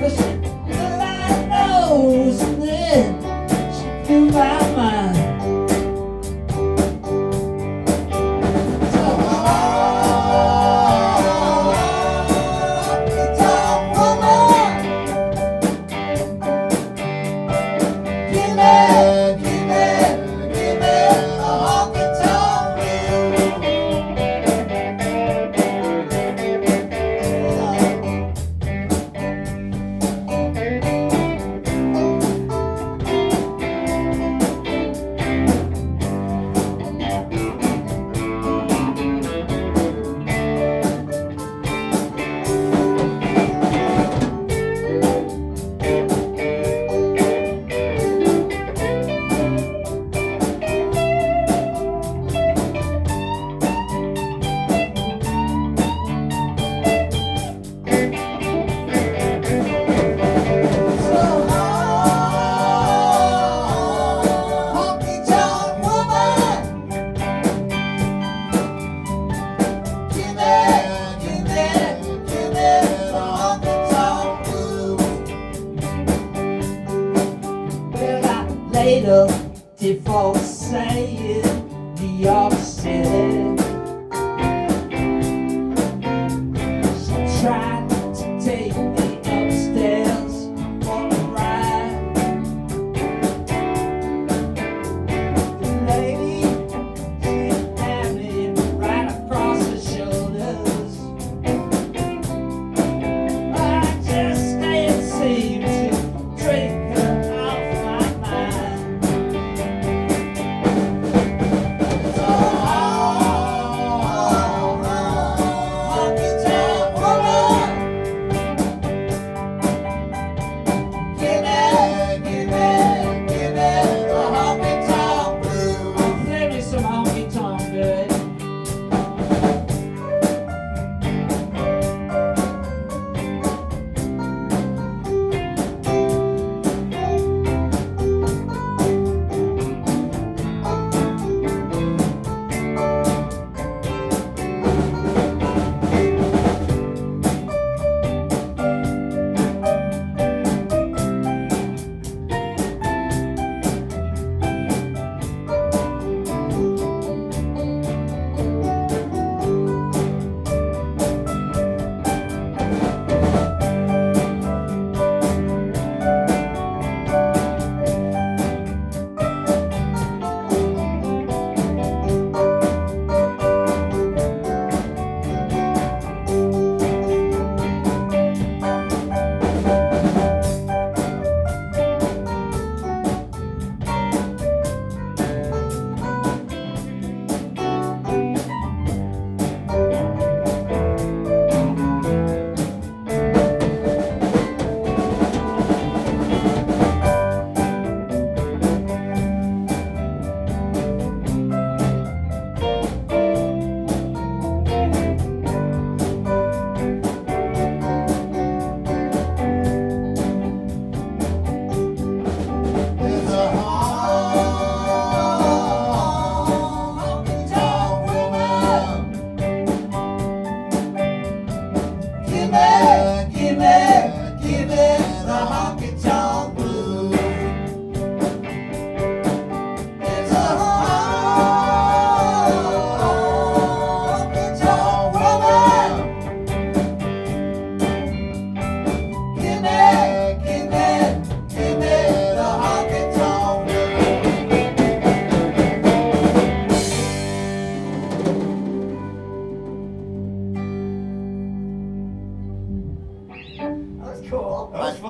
But she, the line knows, and then she blew my mind. So honky-tonk woman, give me a honky-tonk blues. Later, divorcing New York City. She tried to take me upstairs for a ride. The lady, she had me right across the shoulders. I just can't seem to drink her off my mind. Give me the honky-tonk blues. It's a honky-tonk woman. Give me the honky-tonk blues. That's cool.